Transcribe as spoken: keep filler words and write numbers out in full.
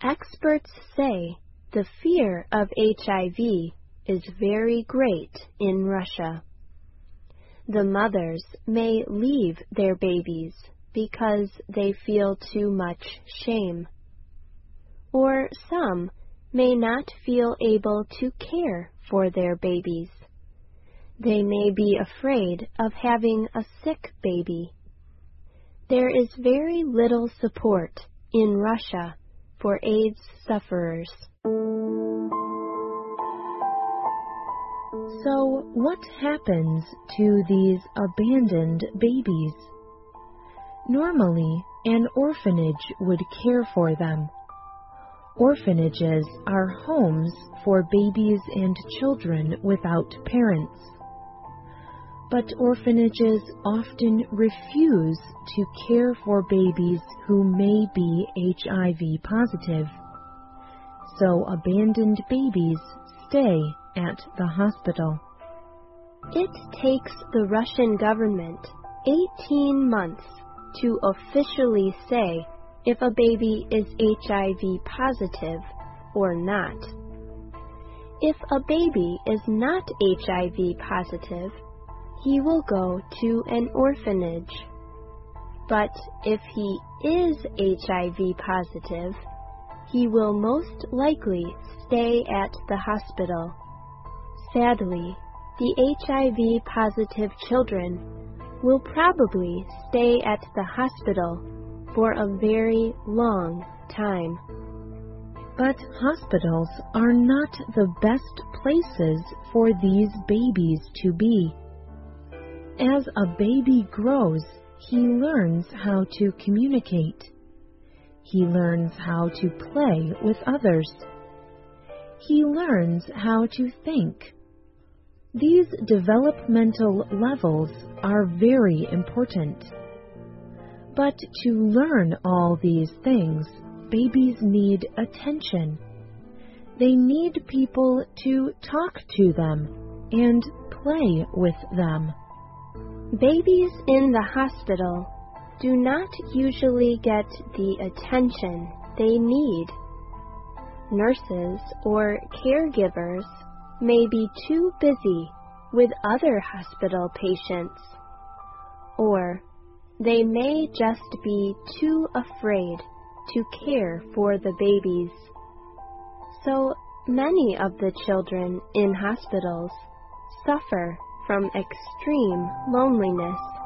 Experts say the fear of H I V is very great in Russia. The mothers may leave their babies because they feel too much shame. Or some may not feel able to care for their babies. They may be afraid of having a sick baby. There is very little support in Russia for AIDS sufferers. So, what happens to these abandoned babies? Normally, an orphanage would care for them. Orphanages are homes for babies and children without parents. But orphanages often refuse to care for babies who may be H I V positive. So abandoned babies stay at the hospital. It takes the Russian government eighteen months to officially say if a baby is H I V positive or not. If a baby is not H I V positive, he will go to an orphanage. But if he is H I V positive, he will most likely stay at the hospital. Sadly, the H I V positive children will probably stay at the hospital for a very long time. But hospitals are not the best places for these babies to be. As a baby grows, he learns how to communicate. He learns how to play with others. He learns how to think. These developmental levels are very important. But to learn all these things, babies need attention. They need people to talk to them and play with them. Babies in the hospital do not usually get the attention they need. Nurses or caregivers may be too busy with other hospital patients, or they may just be too afraid to care for the babies. So many of the children in hospitals suffer from extreme loneliness.